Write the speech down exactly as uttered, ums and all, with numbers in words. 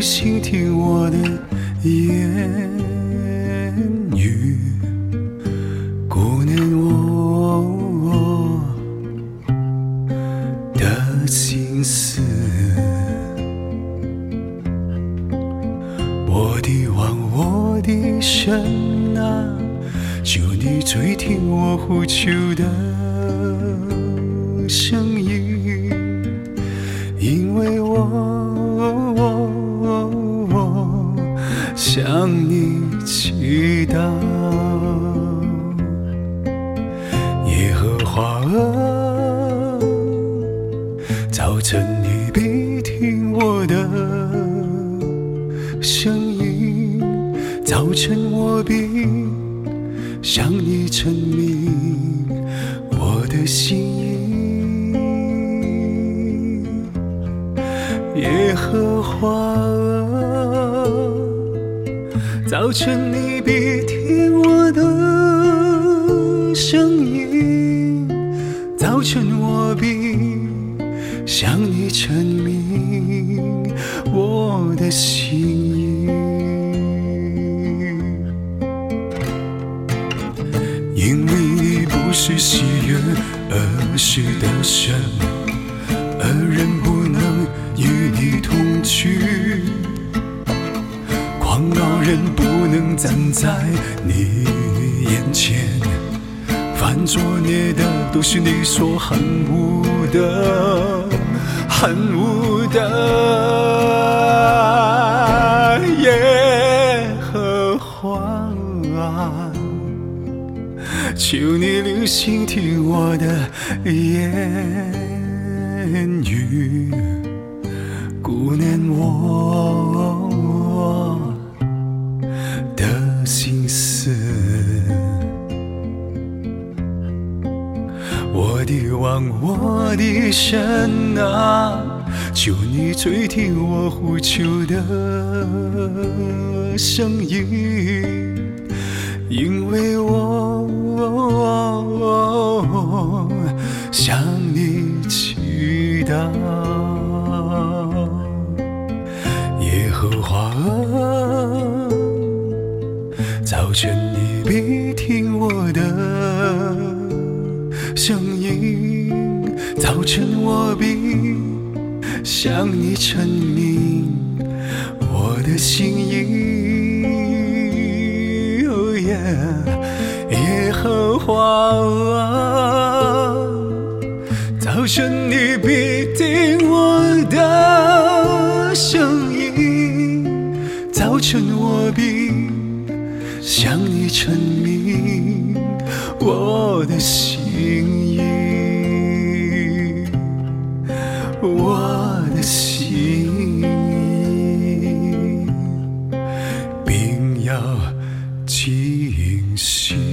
倾听我的言语，顾念我的心思。我的王，我的神啊，求你垂听我呼求的声音，因为我向你祈祷。耶和华啊，早晨你必听我的声音，早晨我必向你陈明我的心意。耶和华啊，早晨你必听我的声音，早晨我必向你陈明我的心意。因为你不是喜悦恶事的神，恶人不能与你同居，狂傲人不能站在你眼前，犯作孽的都是你所恨恶的，恨恶的。耶和华啊，求你留心听我的言语，顾念我的心思。我的王，我的神啊，求你垂听我呼求的声音，因为我向你祈祷。耶和华啊，早晨你必听我的声音，早晨我必向你陈明我的心意。哦耶，耶和华啊，早晨你必听我的声音，早晨我必向你陈明我的心意，我的心意，并要警醒。